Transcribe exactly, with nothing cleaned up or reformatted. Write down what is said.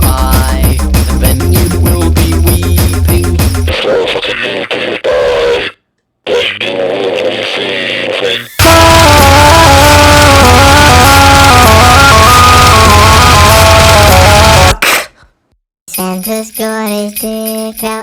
eye, then you will be weeping. Santa's got his dick out